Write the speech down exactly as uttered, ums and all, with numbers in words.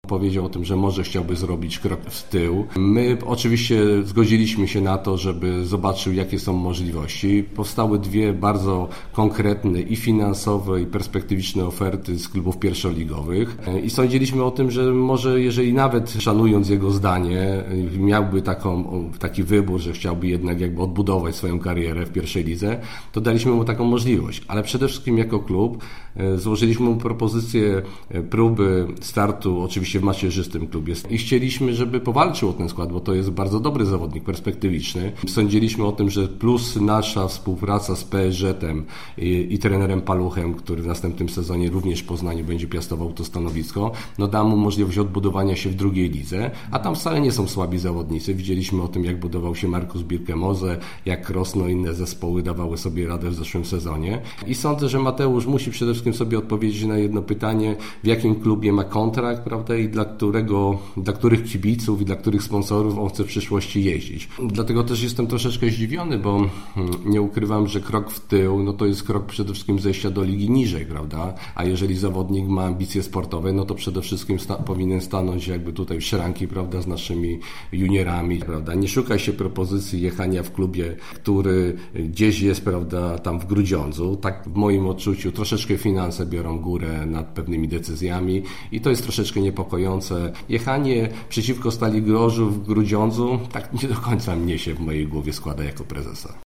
powiedział o tym, że może chciałby zrobić krok w tył. My oczywiście zgodziliśmy się na to, żeby zobaczył, jakie są możliwości. Powstały dwie bardzo konkretne i finansowe, i perspektywiczne oferty z klubów pierwszoligowych i sądziliśmy o tym, że może jeżeli nawet szanując jego zdanie, miałby taką, taki wybór, że chciałby jednak jakby odbudować swoją karierę w pierwszej lidze, to daliśmy mu taką możliwość. Ale przede wszystkim jako klub złożyliśmy mu propozycję próby startu oczywiście w macierzystym klubie i chcieliśmy, żeby powalczył o ten skład, bo to jest bardzo dobry zawodnik, perspektywiczny. Sądziliśmy o tym, że plus nasza współpraca z P S Z-em i, i trenerem Paluchem, który w następnym sezonie również w Poznaniu będzie piastował to stanowisko, no da mu możliwość odbudowania się w drugiej lidze, a tam wcale nie są słabi zawodnicy. Widzieliśmy o tym, jak budował się Markus Birkemoze, jak Krosno i inne zespoły dawały sobie radę w zeszłym sezonie. I sądzę, że Mateusz musi przede wszystkim sobie odpowiedzieć na jedno pytanie, w jakim klubie ma kontrakt, prawda, i dla którego, dla których kibiców i dla których sponsorów on chce w przyszłości jeździć. Dlatego też jestem troszeczkę zdziwiony, bo nie ukrywam, że krok w tył, no to jest krok przede wszystkim zejścia do ligi niżej, prawda, a jeżeli zawodnik ma ambicje sportowe, no to przede wszystkim sta- powinien stanąć jakby tutaj w szranki, prawda, z naszymi juniorami, prawda. Nie szuka się propozycji jechania w klubie, który gdzieś jest, prawda, tam w Grudziądzu. Tak w moim odczuciu troszeczkę finanse biorą górę nad pewnymi decyzjami i to jest troszeczkę niepokojące. Jechanie przeciwko Stali Grożów w Grudziądzu tak nie do końca mnie się w mojej głowie składa jako prezesa.